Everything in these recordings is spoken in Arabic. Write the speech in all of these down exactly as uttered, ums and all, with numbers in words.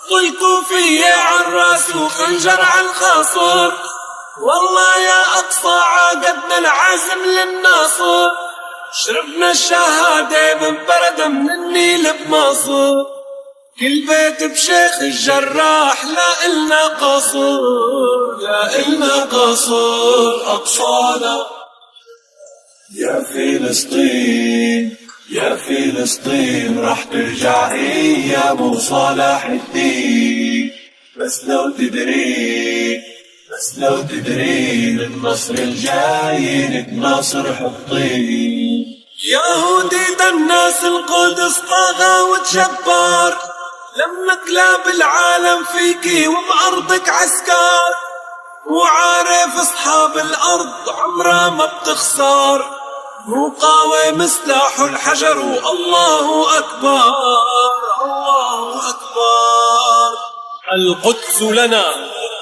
الكوفية عالراس وخنجر عالخاصر، والله يا أقصى عاقدنا العزم للناصر، شربنا الشهادة من بردة من النيل بمصر، كل بيت بشيخ الجراح لا إلنا قصر، لا إلنا قصر. أقصانا يا فلسطين يا فلسطين راح ترجع يا ابو صلاح الدين، بس لو تدرين بس لو تدرين النصر الجاي لك ناصر حطين. يهودي دناس القدس طاغى وتجبار، لما كلاب العالم فيكي وبأرضك عسكر، وعارف اصحاب الارض عمرها ما بتخسر، مقاوم سلاح الحجر والله اكبر الله اكبر. القدس لنا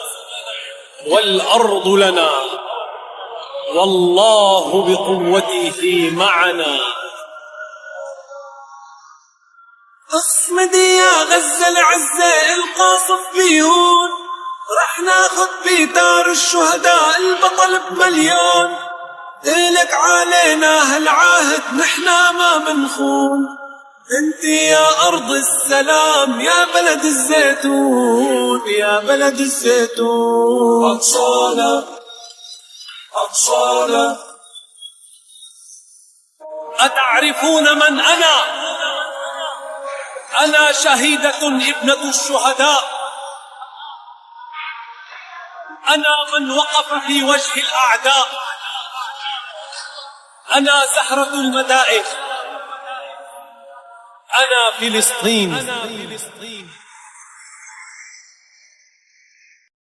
والارض لنا، والله بقوته معنا. اصمدي يا غزة العزة القاصف بيهون، رح ناخد بيدار الشهداء البطل بمليون، إلك علينا هالعهد نحنا ما منخون، انت يا أرض السلام يا بلد الزيتون يا بلد الزيتون. أقصانا أقصانا أتعرفون من أنا؟ أنا شهيدة ابنة الشهداء، أنا من وقف في وجه الأعداء، أنا زهرة المدائن، أنا فلسطين.